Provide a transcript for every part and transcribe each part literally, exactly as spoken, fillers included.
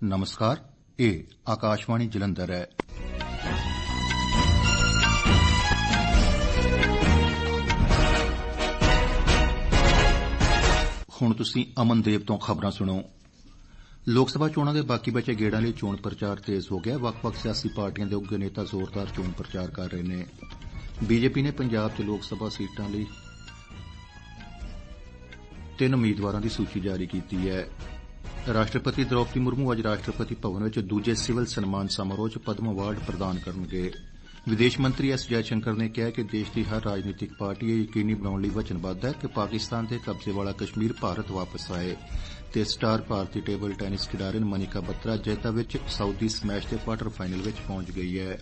नमस्कार ਇਹ ਆਕਾਸ਼ਵਾਣੀ ਜਲੰਧਰ ਹੈ। ਹੁਣ ਤੁਸੀਂ ਅਮਨਦੇਵ ਤੋਂ ਖਬਰਾਂ ਸੁਣੋ। ਲੋਕ ਸਭਾ ਚੋਣਾਂ ਦੇ ਬਾਕੀ ਬਚੇ ਗੇੜਾਂ ਲਈ ਚੋਣ ਪ੍ਰਚਾਰ ਤੇਜ਼ ਹੋ ਗਿਆ। ਵੱਖ-ਵੱਖ ਸਿਆਸੀ ਪਾਰਟੀਆਂ ਦੇ ਉੱਘੇ ਨੇਤਾ ਜ਼ੋਰਦਾਰ ਚੋਣ ਪ੍ਰਚਾਰ ਕਰ ਰਹੇ ਨੇ। ਬੀਜੇਪੀ ਨੇ ਪੰਜਾਬ 'ਚ ਲੋਕ ਸਭਾ ਸੀਟਾਂ ਲਈ ਤਿੰਨ ਉਮੀਦਵਾਰਾਂ ਦੀ ਸੂਚੀ ਜਾਰੀ ਕੀਤੀ ਹੈ। ਰਾਸ਼ਟਰਪਤੀ ਦ੍ਰੌਪਦੀ ਮੁਰਮੂ ਅੱਜ ਰਾਸ਼ਟਰਪਤੀ ਭਵਨ ਵਿੱਚ ਦੂਜੇ ਸਿਵਲ ਸਨਮਾਨ ਸਮਾਰੋਹ 'ਚ ਪਦਮ ਅਵਾਰਡ ਪ੍ਰਦਾਨ ਕਰਨਗੇ। ਵਿਦੇਸ਼ ਮੰਤਰੀ ਐਸ ਜੈਸ਼ੰਕਰ ਨੇ ਕਿਹਾ ਕਿ ਦੇਸ਼ ਦੀ ਹਰ ਰਾਜਨੀਤਿਕ ਪਾਰਟੀ ਇਹ ਯਕੀਨੀ ਬਣਾਉਣ ਲਈ ਵਚਨਬੱਧ ਹੈ ਕਿ ਪਾਕਿਸਤਾਨ ਦੇ ਕਬਜ਼ੇ ਵਾਲਾ ਕਸ਼ਮੀਰ ਭਾਰਤ ਵਾਪਸ ਆਏ ਤੇ ਸਟਾਰ ਭਾਰਤੀ ਟੇਬਲ ਟੈਨਿਸ ਖਿਡਾਰਨ ਮਨੀਕਾ ਬੱਤਰਾ ਜੈਤਾ ਵਿੱਚ ਸਾਊਦੀ ਸਮੈਸ਼ ਦੇ ਕੁਆਰਟਰ ਫਾਈਨਲ ਵਿੱਚ ਪਹੁੰਚ ਗਈ ਹੈ।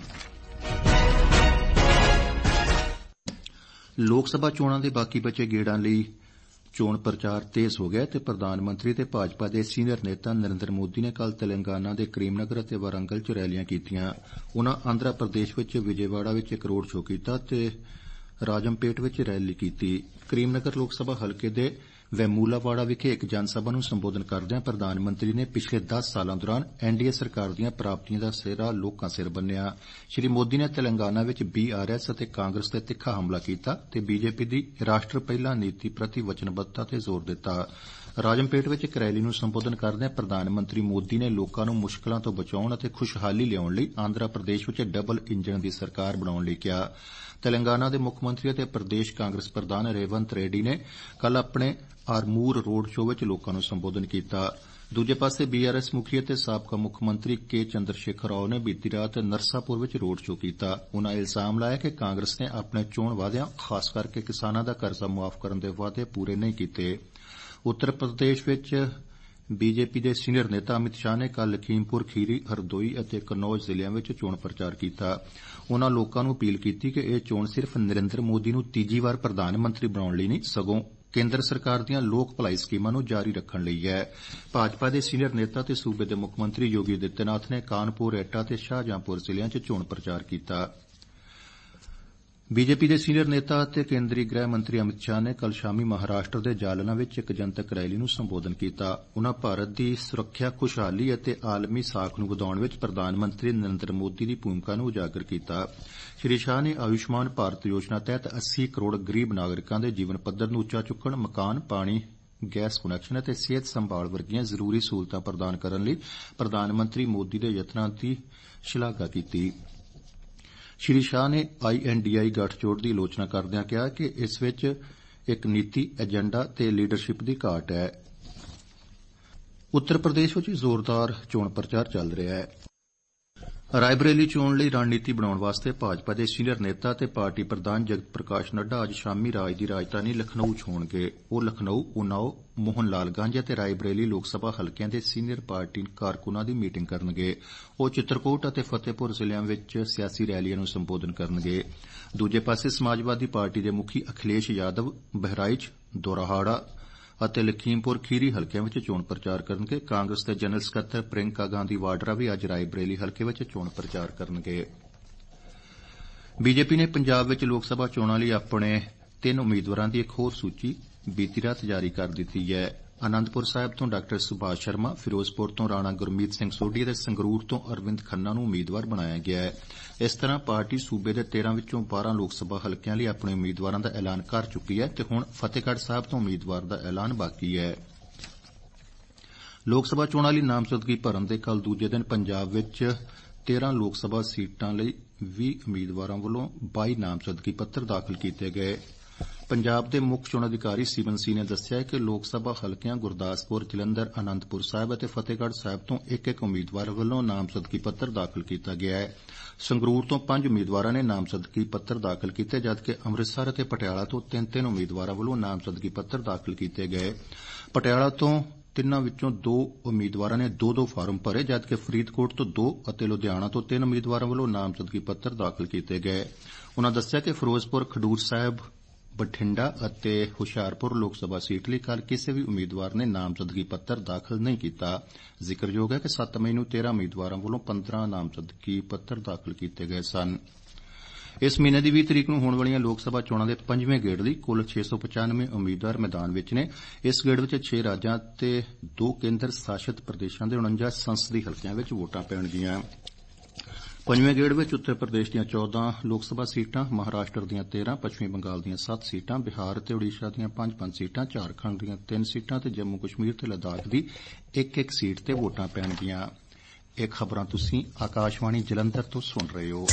ਲੋਕ ਸਭਾ ਚੋਣਾਂ ਦੇ ਬਾਕੀ ਬਚੇ ਗੇੜਾਂ ਲਈ ਚੋਣ ਪ੍ਰਚਾਰ ਤੇਜ਼ ਹੋ ਗਿਆ ਤੇ ਪ੍ਰਧਾਨ ਮੰਤਰੀ ਤੇ ਭਾਜਪਾ ਦੇ ਸੀਨੀਅਰ ਨੇਤਾ ਨਰਿੰਦਰ ਮੋਦੀ ਨੇ ਕੱਲ੍ਹ ਤੇਲੰਗਾਨਾ ਦੇ ਕਰੀਮਨਗਰ ਅਤੇ ਵਾਰੰਗਲ 'ਚ ਰੈਲੀਆਂ ਕੀਤੀਆਂ। ਉਨ੍ਹਾਂ ਆਂਧਰਾ ਪ੍ਰਦੇਸ਼ ਵਿੱਚ ਵਿਜੇਵਾੜਾ ਵਿੱਚ ਇੱਕ ਰੋਡ ਸ਼ੋਅ ਕੀਤਾ ਤੇ ਰਾਜਮਪੇਟ ਵਿੱਚ ਰੈਲੀ ਕੀਤੀ। ਕਰੀਮਨਗਰ ਲੋਕ ਸਭਾ ਹਲਕੇ ਦੇ ਵੈਮੂਲਾਵਾੜਾ ਵਿਖੇ ਇੱਕ ਜਨ ਸਭਾ ਨੂੰ ਸੰਬੋਧਨ ਕਰਦਿਆਂ ਪ੍ਰਧਾਨ ਮੰਤਰੀ ਨੇ ਪਿਛਲੇ ਦਸ ਸਾਲਾਂ ਦੌਰਾਨ ਐਨਡੀਏ ਸਰਕਾਰ ਦੀਆਂ ਪ੍ਰਾਪਤੀਆਂ ਦਾ ਸਿਹਰਾ ਲੋਕਾਂ ਸਿਰ ਬੰਨਿਆ। ਸ੍ਰੀ ਮੋਦੀ ਨੇ ਤੇਲੰਗਾਨਾ ਵਿੱਚ ਬੀਆਰਐਸ ਅਤੇ ਕਾਂਗਰਸ ਤੇ ਤਿੱਖਾ ਹਮਲਾ ਕੀਤਾ ਤੇ ਬੀਜੇਪੀ ਦੀ ਰਾਸ਼ਟਰ ਪਹਿਲਾਂ ਨੀਤੀ ਪ੍ਰਤੀ ਵਚਨਬੱਧਤਾ ਤੇ ਜ਼ੋਰ ਦਿੱਤਾ। ਰਾਜਮਪੇਟ ਵਿੱਚ ਇੱਕ ਰੈਲੀ ਨੂੰ ਸੰਬੋਧਨ ਕਰਦਿਆਂ ਪ੍ਰਧਾਨ ਮੰਤਰੀ ਮੋਦੀ ਨੇ ਲੋਕਾਂ ਨੂੰ ਮੁਸ਼ਕਲਾਂ ਤੋਂ ਬਚਾਉਣ ਅਤੇ ਖੁਸ਼ਹਾਲੀ ਲਿਆਉਣ ਲਈ ਆਂਧਰਾ ਪ੍ਰਦੇਸ਼ ਵਿੱਚ ਡਬਲ ਇੰਜਣ ਦੀ ਸਰਕਾਰ ਬਣਾਉਣ ਲਈ ਕਿਹਾ। ਤੇਲੰਗਾਨਾ ਦੇ ਮੁੱਖ ਮੰਤਰੀ ਅਤੇ ਪ੍ਰਦੇਸ਼ ਕਾਂਗਰਸ ਪ੍ਰਧਾਨ ਰੇਵੰਤ ਰੈਡੀ ਨੇ ਕੱਲ੍ਹ ਆਪਣੇ ਆਰਮੂਰ ਰੋਡ ਸ਼ੋਅ ਵਿੱਚ ਲੋਕਾਂ ਨੂੰ ਸੰਬੋਧਨ ਕੀਤਾ। ਦੂਜੇ ਪਾਸੇ ਬੀਆਰਐਸ ਮੁਖੀ ਅਤੇ ਸਾਬਕਾ ਮੁੱਖ ਮੰਤਰੀ ਕੇ ਚੰਦਰ ਸ਼ੇਖਰ ਰਾਓ ਨੇ ਬੀਤੀ ਰਾਤ ਨਰਸਾਪੁਰ ਵਿੱਚ ਰੋਡ ਸ਼ੋਅ ਕੀਤਾ। ਉਨ੍ਹਾਂ ਇਲਜ਼ਾਮ ਲਾਇਆ ਕਿ ਕਾਂਗਰਸ ਨੇ ਆਪਣੇ ਚੋਣ ਵਾਅਦਿਆਂ ਖਾਸ ਕਰਕੇ ਕਿਸਾਨਾਂ ਦਾ ਕਰਜ਼ਾ ਮੁਆਫ਼ ਕਰਨ ਦੇ ਵਾਅਦੇ ਪੂਰੇ ਨਹੀਂ ਕੀਤੇ। ਉੱਤਰ ਪ੍ਰਦੇਸ਼ ਵਿੱਚ ਬੀਜੇਪੀ ਦੇ ਸੀਨੀਅਰ ਨੇਤਾ ਅਮਿਤ ਸ਼ਾਹ ਨੇ ਕੱਲ੍ਹ ਲਖੀਮਪੁਰ ਖੀਰੀ ਹਰਦੋਈ ਅਤੇ ਕਨੌਜ ਜ਼ਿਲ੍ਹਿਆਂ ਵਿੱਚ ਚੋਣ ਪ੍ਰਚਾਰ ਕੀਤਾ। ਉਨ੍ਹਾਂ ਲੋਕਾਂ ਨੂੰ ਅਪੀਲ ਕੀਤੀ ਕਿ ਇਹ ਚੋਣ ਸਿਰਫ਼ ਨਰਿੰਦਰ ਮੋਦੀ ਨੂੰ ਤੀਜੀ ਵਾਰ ਪ੍ਰਧਾਨ ਮੰਤਰੀ ਬਣਾਉਣ ਲਈ ਨਹੀਂ ਸਗੋਂ ਕੇਂਦਰ ਸਰਕਾਰ ਦੀਆਂ ਲੋਕ ਭਲਾਈ ਸਕੀਮਾਂ ਨੂੰ ਜਾਰੀ ਰੱਖਣ ਲਈ ਹੈ। ਭਾਜਪਾ ਦੇ ਸੀਨੀਅਰ ਨੇਤਾ ਤੇ ਸੂਬੇ ਦੇ ਮੁੱਖ ਮੰਤਰੀ ਯੋਗੀ ਆਦਿੱਤਿਆਨਾਥ ਨੇ ਕਾਨਪੁਰ ਐਟਾ ਤੇ ਸ਼ਾਹਜਹਾਂਪੁਰ ਜ਼ਿਲ੍ਹਿਆਂ 'ਚ ਚੋਣ ਪ੍ਰਚਾਰ ਕੀਤਾ। ਬੀਜੇਪੀ ਦੇ ਸੀਨੀਅਰ ਨੇਤਾ ਅਤੇ ਕੇਂਦਰੀ ਗ੍ਰਹਿ ਮੰਤਰੀ ਅਮਿਤ ਸ਼ਾਹ ਨੇ ਕੱਲ੍ਹ ਸ਼ਾਮੀ ਮਹਾਰਾਸ਼ਟਰ ਦੇ ਜਾਲਨਾ ਵਿੱਚ ਇੱਕ ਜਨਤਕ ਰੈਲੀ ਨੂੰ ਸੰਬੋਧਨ ਕੀਤਾ। ਉਨ੍ਹਾਂ ਭਾਰਤ ਦੀ ਸੁਰੱਖਿਆ, ਖੁਸ਼ਹਾਲੀ ਅਤੇ ਆਲਮੀ ਸਾਖ ਨੂੰ ਵਧਾਉਣ ਵਿੱਚ ਪ੍ਰਧਾਨ ਮੰਤਰੀ ਨਰਿੰਦਰ ਮੋਦੀ ਦੀ ਭੂਮਿਕਾ ਨੂੰ ਉਜਾਗਰ ਕੀਤਾ। ਸ੍ਰੀ ਸ਼ਾਹ ਨੇ ਆਯੁਸ਼ਮਾਨ ਭਾਰਤ ਯੋਜਨਾ ਤਹਿਤ ਅੱਸੀ ਕਰੋੜ ਗਰੀਬ ਨਾਗਰਿਕਾਂ ਦੇ ਜੀਵਨ ਪੱਧਰ ਨੂੰ ਉੱਚਾ ਚੁੱਕਣ, ਮਕਾਨ, ਪਾਣੀ, ਗੈਸ ਕੁਨੈਕਸ਼ਨ ਅਤੇ ਸਿਹਤ ਸੰਭਾਲ ਵਰਗੀਆਂ ਜ਼ਰੂਰੀ ਸਹੂਲਤਾਂ ਪ੍ਰਦਾਨ ਕਰਨ ਲਈ ਪ੍ਰਧਾਨ ਮੰਤਰੀ ਮੋਦੀ ਦੇ ਯਤਨਾਂ ਦੀ ਸ਼ਲਾਘਾ ਕੀਤੀ। ਸ੍ਰੀ ਸ਼ਾਹ ਨੇ ਆਈਐਨਡੀਆਈ ਗੱਠਜੋੜ ਦੀ ਆਲੋਚਨਾ ਕਰਦਿਆਂ ਕਿਹਾ ਕਿ ਇਸ ਵਿੱਚ ਇੱਕ ਨੀਤੀ, ਏਜੰਡਾ ਤੇ ਲੀਡਰਸ਼ਿਪ ਦੀ ਘਾਟ ਹੈ। ਉੱਤਰ ਪ੍ਰਦੇਸ਼ ਵਿੱਚ ਜ਼ੋਰਦਾਰ ਚੋਣ ਪ੍ਰਚਾਰ ਚੱਲ ਰਿਹਾ ਹੈ। ਰਾਏਬਰੇਲੀ ਚੋਣ ਲਈ ਰਣਨੀਤੀ ਬਣਾਉਣ ਵਾਸਤੇ ਭਾਜਪਾ ਦੇ ਸੀਨੀਅਰ ਨੇਤਾ ਤੇ ਪਾਰਟੀ ਪ੍ਰਧਾਨ ਜਗਤ ਪ੍ਰਕਾਸ਼ ਨੱਡਾ ਅੱਜ ਸ਼ਾਮੀ ਰਾਜ ਦੀ ਰਾਜਧਾਨੀ ਲਖਨਊ 'ਚ ਹੋਣਗੇ। ਉਹ ਲਖਨਊ, ਉਨਾਓ, ਮੋਹਨ ਲਾਲਗੰਜ ਅਤੇ ਰਾਏਬਰੇਲੀ ਲੋਕ ਸਭਾ ਹਲਕਿਆਂ ਦੇ ਸੀਨੀਅਰ ਪਾਰਟੀ ਕਾਰਕੁਨਾਂ ਦੀ ਮੀਟਿੰਗ ਕਰਨਗੇ। ਉਹ ਚਿੱਤਰਕੂਟ ਅਤੇ ਫਤਿਹਪੁਰ ਜ਼ਿਲ੍ਹਿਆਂ ਵਿੱਚ ਸਿਆਸੀ ਰੈਲੀਆਂ ਨੂੰ ਸੰਬੋਧਨ ਕਰਨਗੇ। ਦੂਜੇ ਪਾਸੇ ਸਮਾਜਵਾਦੀ ਪਾਰਟੀ ਦੇ ਮੁਖੀ ਅਖਿਲੇਸ਼ ਯਾਦਵ ਬਹਰਾਈਚ, ਦੋਰਾਹਾੜਾ ਅਤੇ ਲਖੀਮਪੁਰ ਖੀਰੀ ਹਲਕਿਆਂ ਵਿੱਚ ਚੋਣ ਪ੍ਰਚਾਰ ਕਰਨਗੇ। ਕਾਂਗਰਸ ਦੇ ਜਨਰਲ ਸਕੱਤਰ ਪ੍ਰਿਅੰਕਾ ਗਾਂਧੀ ਵਾਡਰਾ ਵੀ ਅੱਜ ਰਾਏਬਰੇਲੀ ਹਲਕੇ ਵਿੱਚ ਚੋਣ ਪ੍ਰਚਾਰ ਕਰਨਗੇ। ਬੀਜੇਪੀ ਨੇ ਪੰਜਾਬ ਵਿੱਚ ਲੋਕ ਸਭਾ ਚੋਣਾਂ ਲਈ ਆਪਣੇ ਤਿੰਨ ਉਮੀਦਵਾਰਾਂ ਦੀ ਇੱਕ ਹੋਰ ਸੂਚੀ ਬੀਤੀ ਰਾਤ ਜਾਰੀ ਕਰ ਦਿੱਤੀ ਹੈ। ਆਨੰਦਪੁਰ ਸਾਹਿਬ ਤੋਂ ਡਾ ਸੁਭਾਸ਼ ਸ਼ਰਮਾ, ਫਿਰੋਜ਼ਪੁਰ ਤੋਂ ਰਾਣਾ ਗੁਰਮੀਤ ਸਿੰਘ ਸੋਢੀ ਅਤੇ ਸੰਗਰੂਰ ਤੋਂ ਅਰਵਿੰਦ ਖੰਨਾ ਨੂੰ ਉਮੀਦਵਾਰ ਬਣਾਇਆ ਗਿਆ ਹੈ। ਇਸ ਤਰ੍ਹਾਂ ਪਾਰਟੀ ਸੂਬੇ ਦੇ ਤੇਰਾਂ ਵਿੱਚੋਂ ਬਾਰਾਂ ਲੋਕ ਸਭਾ ਹਲਕਿਆਂ ਲਈ ਆਪਣੇ ਉਮੀਦਵਾਰਾਂ ਦਾ ਐਲਾਨ ਕਰ ਚੁੱਕੀ ਹੈ ਤੇ ਹੁਣ ਫਤਿਹਗੜ੍ਹ ਸਾਹਿਬ ਤੋਂ ਉਮੀਦਵਾਰ ਦਾ ਐਲਾਨ ਬਾਕੀ ਹੈ। ਲੋਕ ਸਭਾ ਚੋਣਾਂ ਲਈ ਨਾਮਜ਼ਦਗੀ ਭਰਨ ਦੇ ਕੱਲ੍ਹ ਦੂਜੇ ਦਿਨ ਪੰਜਾਬ ਵਿੱਚ ਤੇਰਾਂ ਲੋਕ ਸਭਾ ਸੀਟਾਂ ਲਈ ਵੀਹ ਉਮੀਦਵਾਰਾਂ ਵੱਲੋਂ ਬਾਈ ਨਾਮਜ਼ਦਗੀ ਪੱਤਰ ਦਾਖਲ ਕੀਤੇ ਗਏ। ਪੰਜਾਬ ਦੇ ਮੁੱਖ ਚੋਣ ਅਧਿਕਾਰੀ ਸਿਮਨ ਸੀ ਨੇ ਦੱਸਿਆ ਕਿ ਲੋਕ ਸਭਾ ਹਲਕਿਆਂ ਗੁਰਦਾਸਪੁਰ, ਜਲੰਧਰ, ਆਨੰਦਪੁਰ ਸਾਹਿਬ ਅਤੇ ਫਤਿਹਗੜ੍ਹ ਸਾਹਿਬ ਤੋਂ ਇੱਕ ਇੱਕ ਉਮੀਦਵਾਰ ਵੱਲੋਂ ਨਾਮਜ਼ਦਗੀ ਪੱਤਰ ਦਾਖਲ ਕੀਤਾ ਗਿਆ ਹੈ। ਸੰਗਰੂਰ ਤੋਂ ਪੰਜ ਉਮੀਦਵਾਰਾਂ ਨੇ ਨਾਮਜ਼ਦਗੀ ਪੱਤਰ ਦਾਖਲ ਕੀਤੇ ਜਦਕਿ ਅੰਮ੍ਰਿਤਸਰ ਅਤੇ ਪਟਿਆਲਾ ਤੋਂ ਤਿੰਨ ਤਿੰਨ ਉਮੀਦਵਾਰਾਂ ਵੱਲੋਂ ਨਾਮਜ਼ਦਗੀ ਪੱਤਰ ਦਾਖਲ ਕੀਤੇ ਗਏ। ਪਟਿਆਲਾ ਤੋਂ ਤਿੰਨਾਂ ਵਿੱਚੋਂ ਦੋ ਉਮੀਦਵਾਰਾਂ ਨੇ ਦੋ ਦੋ ਫਾਰਮ ਭਰੇ ਜਦਕਿ ਫਰੀਦਕੋਟ ਤੋਂ ਦੋ ਅਤੇ ਲੁਧਿਆਣਾ ਤੋਂ ਤਿੰਨ ਉਮੀਦਵਾਰਾਂ ਵੱਲੋਂ ਨਾਮਜ਼ਦਗੀ ਪੱਤਰ ਦਾਖਲ ਕੀਤੇ ਗਏ। ਉਨ੍ਹਾਂ ਦੱਸਿਆ ਕਿ ਫਿਰੋਜ਼ਪੁਰ, ਖਡੂਰ ਸਾਹਿਬ, ਬਠਿੰਡਾ ਅਤੇ ਹੁਸ਼ਿਆਰਪੁਰ ਲੋਕ ਸਭਾ ਸੀਟ ਲਈ ਕੱਲ੍ਹ ਕਿਸੇ ਵੀ ਉਮੀਦਵਾਰ ਨੇ ਨਾਮਜ਼ਦਗੀ ਪੱਤਰ ਦਾਖਲ ਨਹੀਂ ਕੀਤਾ। ਜ਼ਿਕਰਯੋਗ ਹੈ ਕਿ ਸੱਤ ਮਈ ਨੂੰ ਤੇਰਾਂ ਉਮੀਦਵਾਰਾਂ ਵੱਲੋਂ ਪੰਦਰਾਂ ਨਾਮਜ਼ਦਗੀ ਪੱਤਰ ਦਾਖਲ ਕੀਤੇ ਗਏ ਸਨ। इस महीने की बीस तरीक नूं होण वालीआं लोक सभा चोणां दे पंजवें गेड़ लई कुल छे सौ पचानवे उम्मीदवार मैदान विच ने। इस गेड़ विच छे राज्यां ते दो केंद्र शासित प्रदेशां दे उनंजा संसदी हलकिआं विच वोटां पैणगीआं। पंजवें गेड़ विच उत्तर प्रदेश दीआं चौदह लोक सभा सीटां, महाराष्ट्र दीआं तेरह, पच्छमी बंगाल दीआं सत्त सीटां, बिहार ते ओडिशा दीआं पंज पंज सीटां, झारखंड दीआं तीन सीटां ते जम्मू कश्मीर ते लद्दाख दी इक इक सीट ते वोटां पैणगीआं। ਇਹ ਖਬਰਾਂ ਤੁਸੀਂ ਆਕਾਸ਼ਵਾਣੀ ਜਲੰਧਰ ਤੋਂ ਸੁਣ ਰਹੇ ਹੋ।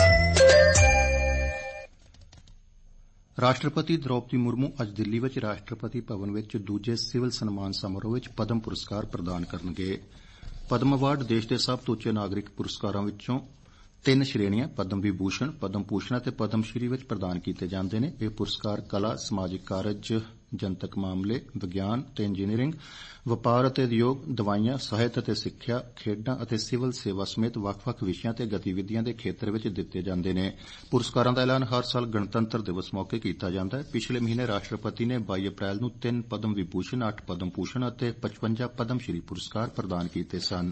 ਰਾਸ਼ਟਰਪਤੀ ਦ੍ਰੌਪਦੀ ਮੁਰਮੂ ਅੱਜ ਦਿੱਲੀ ਵਿੱਚ ਰਾਸ਼ਟਰਪਤੀ ਭਵਨ ਵਿੱਚ ਦੂਜੇ ਸਿਵਲ ਸਨਮਾਨ ਸਮਾਰੋਹ ਵਿੱਚ ਪਦਮ ਪੁਰਸਕਾਰ ਪ੍ਰਦਾਨ ਕਰਨਗੇ। ਪਦਮ ਅਵਾਰਡ ਦੇਸ਼ ਦੇ ਸਭ ਤੋਂ ਉੱਚੇ ਨਾਗਰਿਕ ਪੁਰਸਕਾਰਾਂ ਵਿੱਚੋਂ ਤਿੰਨ ਸ਼੍ਰੇਣੀਆਂ ਪਦਮ ਵਿਭੂਸ਼ਣ, ਪਦਮ ਭੂਸ਼ਣ ਅਤੇ ਪਦਮ ਸ਼੍ਰੀ ਵਿੱਚ ਪ੍ਰਦਾਨ ਕੀਤੇ ਜਾਂਦੇ ਨੇ। ਇਹ ਪੁਰਸਕਾਰ ਕਲਾ, ਸਮਾਜਿਕ ਕਾਰਜ, ਜਨਤਕ ਮਾਮਲੇ, ਵਿਗਿਆਨ ਤੇ ਇੰਜੀਨੀਅਰਿੰਗ, ਵਪਾਰ ਅਤੇ ਉਦਯੋਗ, ਦਵਾਈਆਂ, ਸਾਹਿਤ ਅਤੇ ਸਿੱਖਿਆ, ਖੇਡਾਂ ਅਤੇ ਸਿਵਲ ਸੇਵਾ ਸਮੇਤ ਵੱਖ-ਵੱਖ ਵਿਸ਼ਿਆਂ ਤੇ ਗਤੀਵਿਧੀਆਂ ਦੇ ਖੇਤਰ ਵਿੱਚ ਦਿੱਤੇ ਜਾਂਦੇ ਨੇ। ਪੁਰਸਕਾਰਾਂ ਦਾ ਐਲਾਨ ਹਰ ਸਾਲ ਗਣਤੰਤਰ ਦਿਵਸ ਮੌਕੇ ਕੀਤਾ ਜਾਂਦਾ ਹੈ। ਪਿਛਲੇ ਮਹੀਨੇ ਰਾਸ਼ਟਰਪਤੀ ਨੇ ਬਾਈ ਅਪ੍ਰੈਲ ਨੂੰ ਤਿੰਨ ਪਦਮ ਵਿਭੂਸ਼ਣ, ਅੱਠ ਪਦਮ ਭੂਸ਼ਣ ਅਤੇ ਪਚਵੰਜਾ ਪਦਮ ਸ਼੍ਰੀ ਪੁਰਸਕਾਰ ਪ੍ਰਦਾਨ ਕੀਤੇ ਸਨ।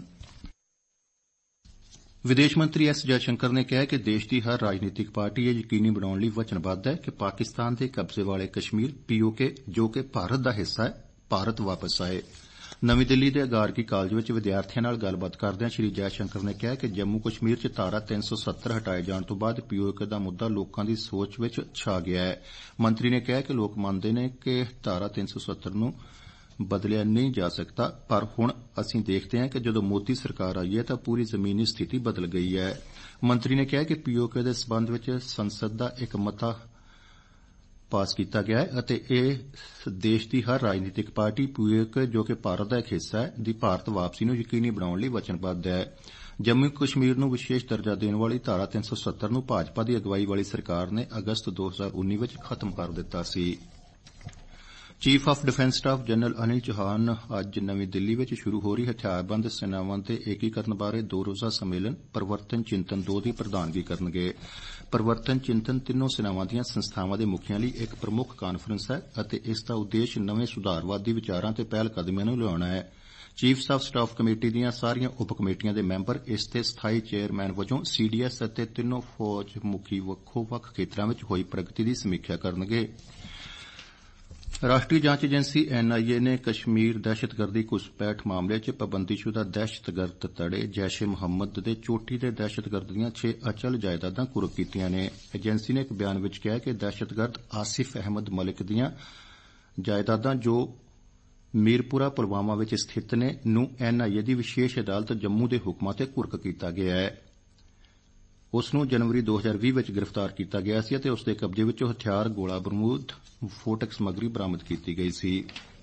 ਵਿਦੇਸ਼ ਮੰਤਰੀ ਐਸ ਜੈਸ਼ੰਕਰ ਨੇ ਕਿਹਾ ਕਿ ਦੇਸ਼ ਦੀ ਹਰ ਰਾਜਨੀਤਿਕ ਪਾਰਟੀ ਇਹ ਯਕੀਨੀ ਬਣਾਉਣ ਲਈ ਵਚਨਬੱਧ ਹੈ ਕਿ ਪਾਕਿਸਤਾਨ ਦੇ ਕਬਜ਼ੇ ਵਾਲੇ ਕਸ਼ਮੀਰ ਪੀਓਕੇ, ਜੋ ਕਿ ਭਾਰਤ ਦਾ ਹਿੱਸਾ ਹੈ, ਭਾਰਤ ਵਾਪਸ ਆਏ। ਨਵੀਂ ਦਿੱਲੀ ਦੇ ਅਗਾਰਕੀ ਕਾਲਜ ਵਿੱਚ ਵਿਦਿਆਰਥੀਆਂ ਨਾਲ ਗੱਲਬਾਤ ਕਰਦਿਆਂ ਸ੍ਰੀ ਜੈਸ਼ੰਕਰ ਨੇ ਕਿਹਾ ਕਿ ਜੰਮੂ ਕਸ਼ਮੀਰ ਚ ਧਾਰਾ ਤਿੰਨ ਸੌ ਸੱਤਰ ਹਟਾਏ ਜਾਣ ਤੋਂ ਬਾਅਦ ਪੀਓਕੇ ਦਾ ਮੁੱਦਾ ਲੋਕਾਂ ਦੀ ਸੋਚ ਵਿੱਚ ਛਾ ਗਿਆ ਹੈ। ਮੰਤਰੀ ਨੇ ਕਿਹਾ ਕਿ ਲੋਕ ਮੰਨਦੇ ਨੇ ਕਿ ਧਾਰਾ ਤਿੰਨ ਸੌ ਸੱਤਰ ਨੂੰ ਬਦਲਿਆ ਨਹੀਂ ਜਾ ਸਕਦਾ, ਪਰ ਹੁਣ ਅਸੀਂ ਦੇਖਦੇ ਹਾਂ ਕਿ ਜਦੋਂ ਮੋਦੀ ਸਰਕਾਰ ਆਈ ਹੈ ਤਾਂ ਪੂਰੀ ਜ਼ਮੀਨੀ ਸਥਿਤੀ ਬਦਲ ਗਈ ਹੈ। ਮੰਤਰੀ ਨੇ ਕਿਹਾ ਕਿ ਪੀਓਕੇ ਦੇ ਸਬੰਧ ਵਿੱਚ ਸੰਸਦ ਦਾ ਇੱਕ ਮਤਾ ਪਾਸ ਕੀਤਾ ਗਿਆ ਹੈ ਅਤੇ ਇਹ ਦੇਸ਼ ਦੀ ਹਰ ਰਾਜਨੀਤਿਕ ਪਾਰਟੀ ਪੀਓਕੇ, ਜੋ ਕਿ ਭਾਰਤ ਦਾ ਇੱਕ ਹਿੱਸਾ ਹੈ, ਦੀ ਭਾਰਤ ਵਾਪਸੀ ਨੂੰ ਯਕੀਨੀ ਬਣਾਉਣ ਲਈ ਵਚਨਬੱਧ ਹੈ। ਜੰਮੂ ਕਸ਼ਮੀਰ ਨੂੰ ਵਿਸ਼ੇਸ਼ ਦਰਜਾ ਦੇਣ ਵਾਲੀ ਧਾਰਾ ਤਿੰਨ ਸੌ ਸੱਤਰ ਨੂੰ ਭਾਜਪਾ ਦੀ ਅਗਵਾਈ ਵਾਲੀ ਸਰਕਾਰ ਨੇ ਅਗਸਤ ਦੋ ਹਜ਼ਾਰ ਉੱਨੀ ਵਿੱਚ ਖਤਮ ਕਰ ਦਿੱਤਾ ਸੀ। Chief of defence staff general Anil Chauhan ਅੱਜ ਨਵੀਂ ਦਿੱਲੀ ਵਿੱਚ ਸ਼ੁਰੂ ਹੋ ਰਹੀ ਹਥਿਆਰਬੰਦ ਸੈਨਾਵਾਂ ਦੇ ਏਕੀਕਰਨ ਬਾਰੇ ਦੋ ਰੋਜ਼ਾ ਸੰਮੇਲਨ ਪਰਿਵਰਤਨ ਚਿੰਤਨ ਦੋ ਦੀ ਪ੍ਰਧਾਨਗੀ ਕਰਨਗੇ। ਪਰਿਵਰਤਨ ਚਿੰਤਨ ਤਿੰਨੋਂ ਸੈਨਾਵਾਂ ਦੀਆਂ ਸੰਸਥਾਵਾਂ ਦੇ ਮੁਖੀਆਂ ਲਈ ਇੱਕ ਪ੍ਰਮੁੱਖ ਕਾਨਫਰੰਸ ਹੈ ਅਤੇ ਇਸ ਦਾ ਉਦੇਸ਼ ਨਵੇਂ ਸੁਧਾਰਵਾਦੀ ਵਿਚਾਰਾਂ ਤੇ ਪਹਿਲ ਕਦਮੀਆਂ ਨੂੰ ਲਿਆਉਣਾ ਹੈ। ਚੀਫ ਆਫ ਸਟਾਫ ਕਮੇਟੀ ਦੀਆਂ ਸਾਰੀਆਂ ਉਪ ਕਮੇਟੀਆਂ ਦੇ ਮੈਂਬਰ ਇਸ ਦੇ ਸਥਾਈ ਚੇਅਰਮੈਨ ਵਜੋਂ ਸੀਡੀਐਸ ਅਤੇ ਤਿੰਨੋਂ ਫੌਜ ਮੁਖੀ ਵੱਖੋ-ਵੱਖ ਖੇਤਰਾਂ ਵਿੱਚ ਹੋਈ ਪ੍ਰਗਤੀ ਦੀ ਸਮੀਖਿਆ ਕਰਨਗੇ। ਰਾਸ਼ਟਰੀ ਜਾਂਚ ਏਜੰਸੀ ਐਨਆਈਏ ਨੇ ਕਸ਼ਮੀਰ ਦਹਿਸ਼ਤਗਰਦੀ ਘੁਸਪੈਠ ਮਾਮਲੇ ਚ ਪਾਬੰਦੀਸ਼ੁਦਾ ਦਹਿਸ਼ਤਗਰਦ ਧੜੇ ਜੈਸ਼-ਏ ਮੁਹੰਮਦ ਦੇ ਚੋਟੀ ਦੇ ਦਹਿਸ਼ਤਗਰਦ ਦੀਆਂ ਛੇ ਅਚਲ ਜਾਇਦਾਦਾਂ ਕੁਰਕ ਕੀਤੀਆਂ ਨੇ। ਏਜੰਸੀ ਨੇ ਇੱਕ ਬਿਆਨ ਵਿੱਚ ਕਿਹਾ ਕਿ ਦਹਿਸ਼ਤਗਰਦ ਆਸਿਫ ਅਹਿਮਦ ਮਲਿਕ ਦੀਆਂ ਜਾਇਦਾਦਾਂ, ਜੋ ਮੀਰਪੁਰਾ ਪੁਲਵਾਮਾ ਵਿੱਚ ਸਥਿਤ ਨੇ, ਨੂੰ ਐਨਆਈਏ ਦੀ ਵਿਸ਼ੇਸ਼ ਅਦਾਲਤ ਜੰਮੂ ਦੇ ਹੁਕਮਾਂ ਤੇ ਕੁਰਕ ਕੀਤਾ ਗਿਆ ਹੈ। ਉਸ ਨੂੰ ਜਨਵਰੀ ਦੋ ਹਜ਼ਾਰ ਵੀਹ ਵਿੱਚ ਗ੍ਰਿਫਤਾਰ ਕੀਤਾ ਗਿਆ ਸੀ ਅਤੇ ਉਸ ਦੇ ਕਬਜ਼ੇ ਵਿੱਚੋਂ ਹਥਿਆਰ, ਗੋਲਾ ਬਰੂਦ, ਵਿਸਫੋਟਕ ਸਮੱਗਰੀ ਬਰਾਮਦ ਕੀਤੀ ਗਈ ਸੀ।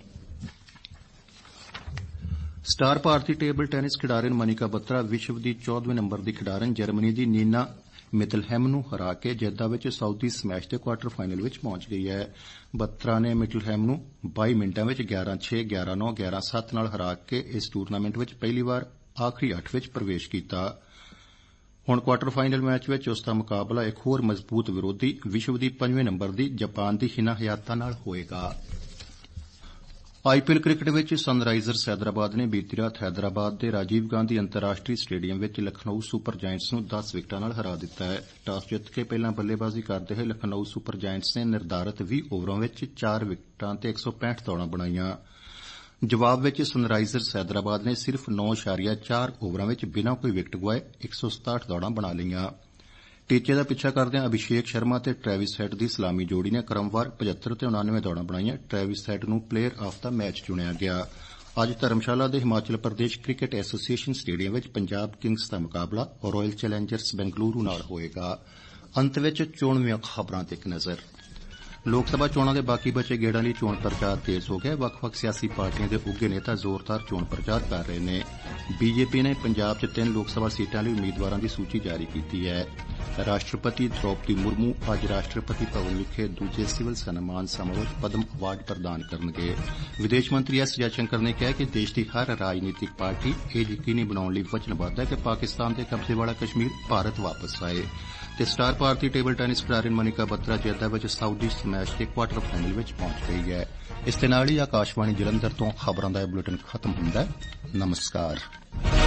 ਸਟਾਰ ਭਾਰਤੀ ਟੇਬਲ ਟੈਨਿਸ ਖਿਡਾਰਨ ਮਨੀਕਾ ਬੱਤਰਾ ਵਿਸ਼ਵ ਦੀ ਚੌਦਵੇਂ ਨੰਬਰ ਦੀ ਖਿਡਾਰਨ ਜਰਮਨੀ ਦੀ ਨੀਨਾ ਮਿਟਲਹੈਮ ਨੂੰ ਹਰਾ ਕੇ ਜੈਦਾ ਵਿੱਚ ਸਾਊਦੀ ਸਮੈਸ਼ ਦੇ ਕੁਆਰਟਰ ਫਾਈਨਲ ਵਿੱਚ ਪਹੁੰਚ ਗਈ ਹੈ। ਬੱਤਰਾ ਨੇ ਮਿਟਲਹੈਮ ਨੂੰ ਬਾਈ ਮਿੰਟਾਂ ਵਿੱਚ ਗਿਆਰਾਂ ਛੇ, ਗਿਆਰਾਂ ਨੌ, ਗਿਆਰਾਂ ਸੱਤ ਨਾਲ ਹਰਾ ਕੇ ਇਸ ਟੂਰਨਾਮੈਂਟ ਵਿੱਚ ਪਹਿਲੀ ਵਾਰ ਆਖਰੀ ਅੱਠ ਵਿੱਚ ਪ੍ਰਵੇਸ਼ ਕੀਤਾ। ਹੁਣ ਕੁਆਰਟਰ ਫਾਈਨਲ ਮੈਚ ਵਿੱਚ ਉਸ ਦਾ ਮੁਕਾਬਲਾ ਇੱਕ ਹੋਰ ਮਜ਼ਬੂਤ ਵਿਰੋਧੀ, ਵਿਸ਼ਵ ਦੀ ਪੰਜਵੇਂ ਨੰਬਰ ਦੀ ਜਾਪਾਨ ਦੀ ਹਿਨਾ ਹਯਾਤਾ ਨਾਲ ਹੋਏਗਾ। ਆਈਪੀਐਲ ਕ੍ਰਿਕਟ ਵਿੱਚ ਸਨਰਾਈਜ਼ਰਸ ਹੈਦਰਾਬਾਦ ਨੇ ਬੀਤੀ ਰਾਤ ਹੈਦਰਾਬਾਦ ਦੇ ਰਾਜੀਵ ਗਾਂਧੀ ਅੰਤਰਰਾਸ਼ਟਰੀ ਸਟੇਡੀਅਮ ਵਿੱਚ ਲਖਨਊ ਸੁਪਰ ਜਾਇੰਟਸ ਨੂੰ ਦਸ ਵਿਕਟਾਂ ਨਾਲ ਹਰਾ ਦਿੱਤਾ ਹੈ। ਟਾਸ ਜਿੱਤ ਕੇ ਪਹਿਲਾਂ ਬੱਲੇਬਾਜ਼ੀ ਕਰਦੇ ਹੋਏ ਲਖਨਊ ਸੁਪਰ ਜਾਇੰਟਸ ਨੇ ਨਿਰਧਾਰਤ ਵੀਹ ਓਵਰਾਂ ਵਿੱਚ ਚਾਰ ਵਿਕਟਾਂ ਤੇ ਇੱਕ ਸੌ ਪੈਂਹਠ ਦੌੜਾਂ ਬਣਾਈਆਂ। ਜਵਾਬ ਵਿੱਚ ਸਨਰਾਈਜ਼ਰਸ ਹੈਦਰਾਬਾਦ ਨੇ ਸਿਰਫ਼ ਨੌ ਇਸ਼ਾਰੀਆ ਚਾਰ ਓਵਰਾਂ ਵਿੱਚ ਬਿਨਾਂ ਕੋਈ ਵਿਕਟ ਗੁਆਏ ਇੱਕ ਸੌ ਸਤਾਹਠ ਦੌੜਾਂ ਬਣਾ ਲਈਆਂ। ਟੀਚੇ ਦਾ ਪਿੱਛਾ ਕਰਦਿਆਂ ਅਭਿਸ਼ੇਕ ਸ਼ਰਮਾ ਤੇ ਟ੍ਰੈਵਿਸ ਹੈਡ ਦੀ ਸਲਾਮੀ ਜੋੜੀ ਨੇ ਕ੍ਰਮਵਾਰ ਪਝੱਤਰ ਤੇ ਉਨਾਨਵੇਂ ਦੌੜਾਂ ਬਣਾਈਆਂ। ਟ੍ਰੈਵਿਸ ਹੈਡ ਨੂੰ ਪਲੇਅਰ ਆਫ ਦਾ ਮੈਚ ਚੁਣਿਆ ਗਿਆ। ਅੱਜ ਧਰਮਸ਼ਾਲਾ ਦੇ Himachal Pradesh cricket association stadium ਵਿੱਚ ਪੰਜਾਬ ਕਿੰਗਸ ਦਾ ਮੁਕਾਬਲਾ ਰਾਇਲ ਚੈਲੰਜਰਸ ਬੈਂਗਲੁਰੂ ਨਾਲ ਹੋਏਗਾ। ਅੰਤ ਵਿੱਚ ਚੋਣਵੀਆਂ ਖ਼ਬਰਾਂ ਤੇ ਇੱਕ ਨਜ਼ਰ। ਲੋਕ ਸਭਾ ਚੋਣਾਂ ਦੇ ਬਾਕੀ ਬਚੇ ਗੇੜਾਂ ਲਈ ਚੋਣ ਪ੍ਰਚਾਰ ਤੇਜ਼ ਹੋ ਗਿਆ। ਵੱਖ-ਵੱਖ ਸਿਆਸੀ ਪਾਰਟੀਆਂ ਦੇ ਉੱਘੇ ਨੇਤਾ ਜ਼ੋਰਦਾਰ ਚੋਣ ਪ੍ਰਚਾਰ ਕਰ ਰਹੇ ਨੇ। ਬੀਜੇਪੀ ਨੇ ਪੰਜਾਬ 'ਚ ਤਿੰਨ ਲੋਕ ਸਭਾ ਸੀਟਾਂ ਲਈ ਉਮੀਦਵਾਰਾਂ ਦੀ ਸੂਚੀ ਜਾਰੀ ਕੀਤੀ ਹੈ। ਰਾਸ਼ਟਰਪਤੀ ਦ੍ਰੌਪਦੀ ਮੁਰਮੂ ਅੱਜ ਰਾਸ਼ਟਰਪਤੀ ਭਵਨ ਵਿਖੇ ਦੂਜੇ ਸਿਵਲ ਸਨਮਾਨ ਸਮਾਰੋਹ 'ਚ ਪਦਮ ਅਵਾਰਡ ਪ੍ਰਦਾਨ ਕਰਨਗੇ। ਵਿਦੇਸ਼ ਮੰਤਰੀ ਐਸ ਜੈਸ਼ੰਕਰ ਨੇ ਕਿਹਾ ਕਿ ਦੇਸ਼ ਦੀ ਹਰ ਰਾਜਨੀਤਿਕ ਪਾਰਟੀ ਇਹ ਯਕੀਨੀ ਬਣਾਉਣ ਲਈ ਵਚਨਬੱਧ ਹੈ ਕਿ ਪਾਕਿਸਤਾਨ ਦੇ ਕਬਜ਼ੇ ਵਾਲਾ ਕਸ਼ਮੀਰ ਭਾਰਤ ਵਾਪਸ ਆਏ। ਤੇ ਸਟਾਰ ਭਾਰਤੀ ਟੇਬਲ ਟੈਨਿਸ ਖਿਡਾਰਨ ਮਨੀਕਾ ਬੱਤਰਾ ਜੈਦਾ ਵਿੱਚ ਸਾਊਦੀ ਸਮੈਸ਼ ਦੇ ਕੁਆਰਟਰ ਫਾਈਨਲ ਵਿੱਚ ਪਹੁੰਚ ਗਈ ਹੈ। ਇਸ ਦੇ ਨਾਲ ਹੀ ਆਕਾਸ਼ਵਾਣੀ ਜਲੰਧਰ ਤੋਂ ਖ਼ਬਰਾਂ ਦਾ ਇਹ ਬੁਲੇਟਿਨ ਖਤਮ ਹੁੰਦਾ ਹੈ। ਨਮਸਕਾਰ।